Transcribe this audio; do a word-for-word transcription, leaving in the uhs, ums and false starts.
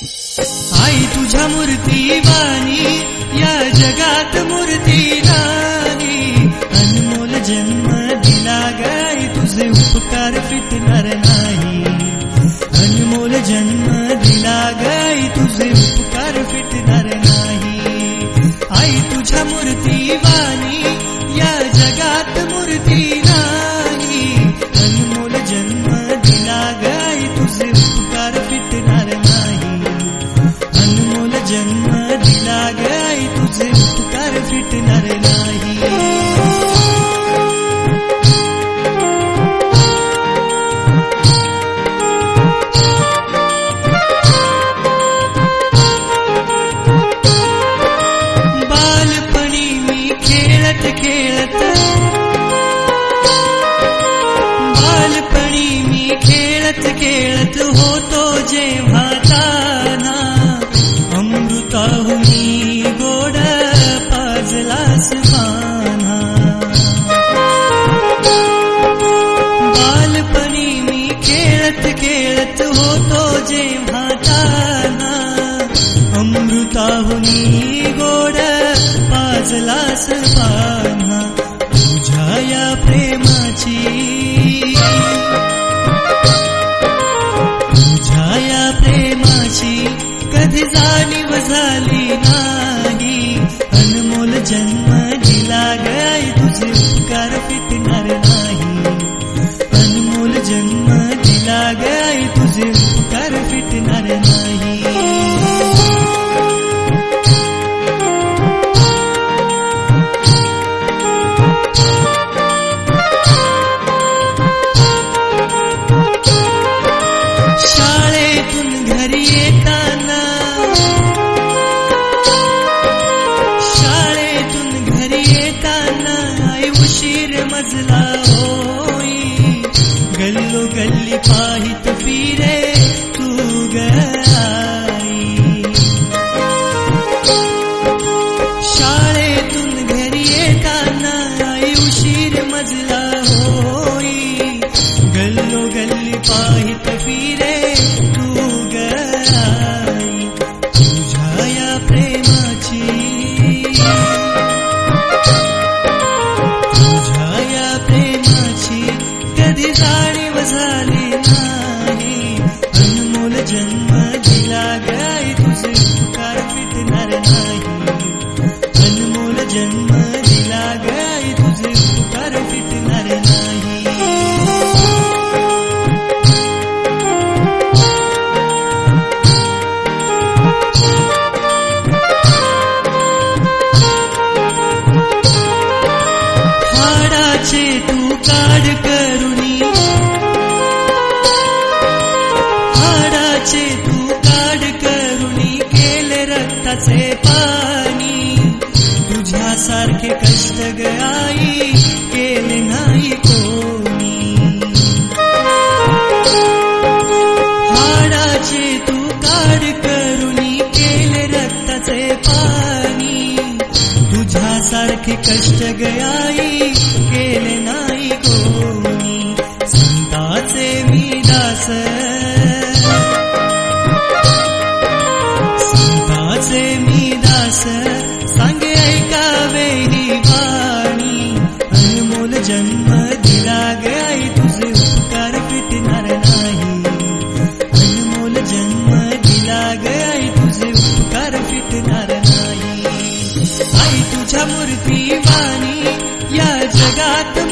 आई तुझ्या मूर्तीवाणी या जगात मूर्ती राणी, अनमोल जन्म दिला गाई तुझे उपकार फिटणार नाही, अनमोल जन्म दिला गाई तुझे उपकार फिटणार नाही। आई तुझ्या मूर्तीवाणी या जगात मूर्ती राणी, अनमोल जन्म दिला गाई तुझे उपकार फिटणार नाही, अनमोल जन्म दिला गाई तुझे उपकार फिटणार नाही। खेळत होतो जेव्हा ताना, अमृताहुनी गोड पाजलास पाना। बालपणी मी खेळत खेळत होतो जेव्हा ताना, अमृताहुनी गोड पाजलास पाना। तुझ्या या प्रेमाची कधी जाणीव झाली नाही, अनमोल जन्म दिला गाई तुझे उपकार फिटणार नाही, अनमोल जन्म दिला गाई तुझे उपकार फिटणार नाही। शाळेतून घरी येताना मजला होई, गल्लो गल्ली पाहित फिरे तू गई। शाळेतून घरी येताना आई उशीर मजला होई, गल्लो गल्ली पाहित फिरे तू गई। तुझ्या या प्रेमाची कधी जाणीव झाली नाही, अनमोल जन्म दिला गाई तुझे उपकार फिटणार नाही, अनमोल जन्म दिला गाई तुझे उपकार फिटणार नाही। हाडाचे तू काढ करुणी, हाडाचे तू काढ करुणी केले रक्ताचे पाणी, तुझ्यासारखे कष्ट गई केले नाही कोणी। हाडाचे तू काढ करुणी केले रक्ताचे पाणी, तुझ्यासारखे कष्ट गई केले नाही कोणी। संताचे मी दास, संताचे मी दास सांगे ऐकावे ही वाणी, अनमोल जन्म दिला गाई तुझे उपकार फिटणार नाही, अनमोल जन्म दिला गाई तुझे उपकार फिटणार नाही। आई तुझ्या मूर्तीवाणी या जगात